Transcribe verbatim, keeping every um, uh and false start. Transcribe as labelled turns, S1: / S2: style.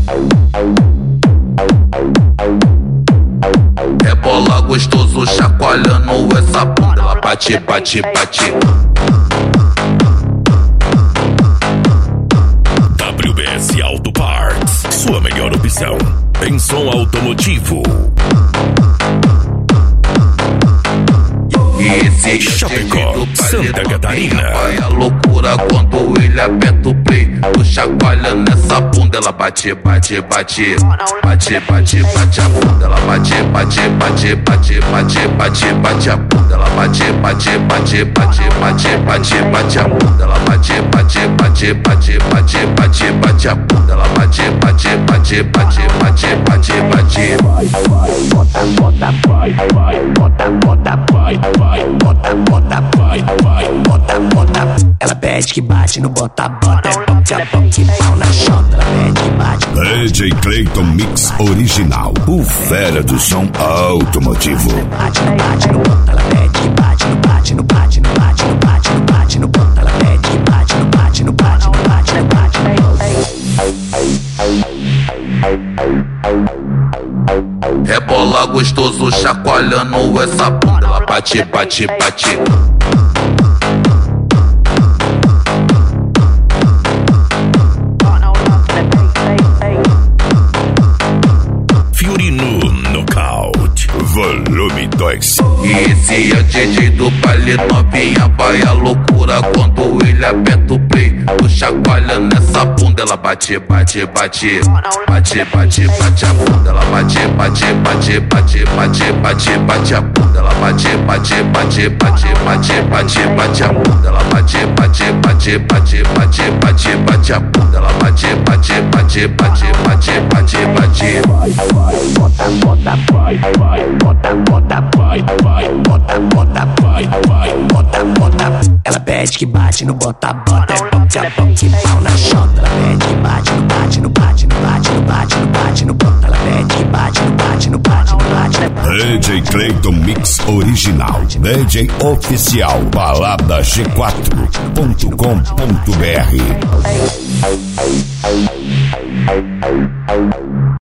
S1: Rebola gostoso, chacoalhando essa bunda. Ela bate, bate, bate.
S2: W B S Auto Parts, sua melhor opção em som automotivo.
S1: E esse
S2: Chapecó, Santa Catarina.
S1: Vai a loucura quando ele aperta o play. Tu chacoalha nessa bunda, ela bate, bate, bate. Bate, bate, bate a bunda. Ela bate, bate, bate, bate, bate, bate, bate a bunda. Ela bate, bate, bate, bate, bate, bate, bate a bunda. Ela bate, bate, bate, bate, bate, bate, bate a bunda. Ela bate, bate, bate, bate, bate, bate, bate.
S3: Vai, vai, bota, bota, vai, vai, bota, bota, vai, vai. Bota, bota, vai, vai, bota, bota. Ela pede que bate no bota, bota. É bote a bote, pau na chota. Ela pede que bate.
S2: D J Clayton Mix Original, o fera do som automotivo.
S3: Bate no bate no bota. Ela pede que bate no bate no bate no bate no bate no bate no bota. Ela pede que bate no bate no bate no bate no bate no bate.
S1: Rebola gostoso, chacoalhando essa bunda. Ela bate, bate, bate.
S2: Fiorino Knockout, volume dois.
S1: E esse é o D J do baile, novinha vai a loucura quando ele aperta o play. Tu chacoalha nessa bunda, ela bate, bate, bate. Bate, bate, bate a bunda. Ela bate, bate, bate, bate, bate, bate, bate a bunda. Ela bate, bate, bate, bate, bate, bate, bate a bunda. Ela bate, bate, bate, bate, bate, bate, bate a bunda. Ela bate, bate, bate, bate, bate, bate, bate.
S3: Vai, vai, bota, bota, vai, vai, bota, bota, vai, vai, bota, bota, vai, vai, bota, bota. Ela pede que bate no bota, bota. É bote a bote, pau na chota. Ela pede que bate no bate, no bate, no bate, no bate, no bate, no bota. Ela pede que bate no bate, no bate, no bate, no bate.
S2: D J Clayton Mix Original, D J Oficial, balada g quatro ponto com ponto br.